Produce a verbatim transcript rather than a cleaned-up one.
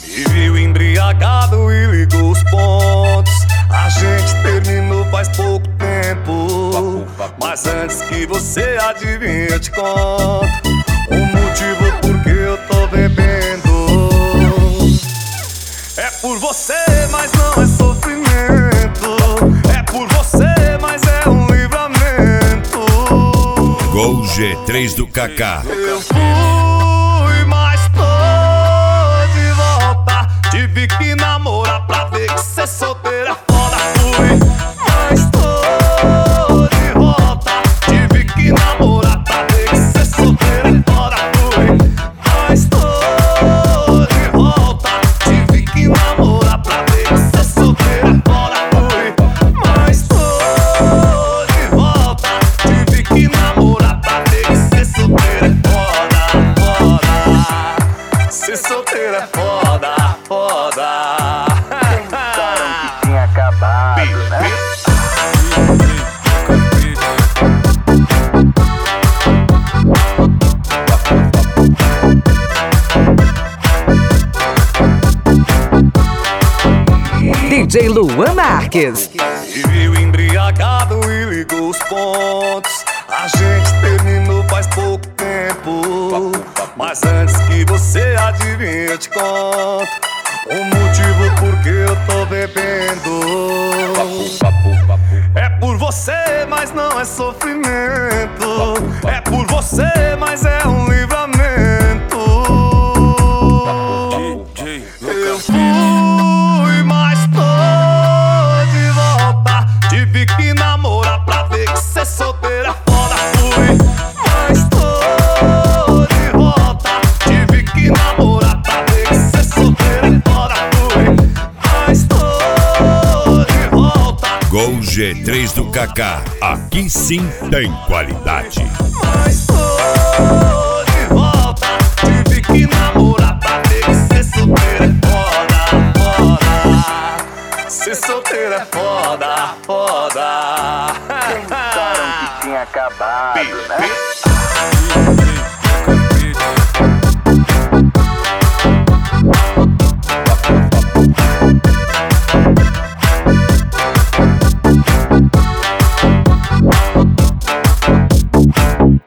Me viu embriagado e ligou os pontos. A gente terminou faz pouco tempo, mas antes que você adivinhe eu te conto o motivo por que eu tô bebendo. É por você, mas não é sofrimento. É por você, mas é um livramento. Gol G três do Kaká. Eu fui, mas tô de volta. Tive que namorar pra ver que cê solteira é foda. Fui, mas tô de volta. Tive que namorar pra ver que cê solteira é foda. Fui, mas tô de volta. Tive que namorar pra ver que cê solteira é foda. Fui, mas tô de volta. Tive que namorar pra ver que cê solteira é foda, foda. Ser solteira é foda, foda. Pensaram que tinha acabado, né? D J Luan Marques. Me viu embriagado e ligou os pontos. A gente terminou faz pouco tempo, mas antes que você adivinhe eu te conto o motivo por que eu tô bebendo. É por você, mas não é sofrimento. É por você, mas é um livramento. Eu fui, mas tô de volta. Tive que namorar pra ver que cê solteira é foda. Fui, mas tô de volta. Tive que namorar pra ver que cê solteira é foda. Fui, mas tô de volta. Gol G três do Kaká. Aqui sim tem qualidade. Mas tô de volta. Tive que namorar pra ver que cê solteira é foda, foda. Ser solteira é foda, foda. Pensaram que tinha acabado, né?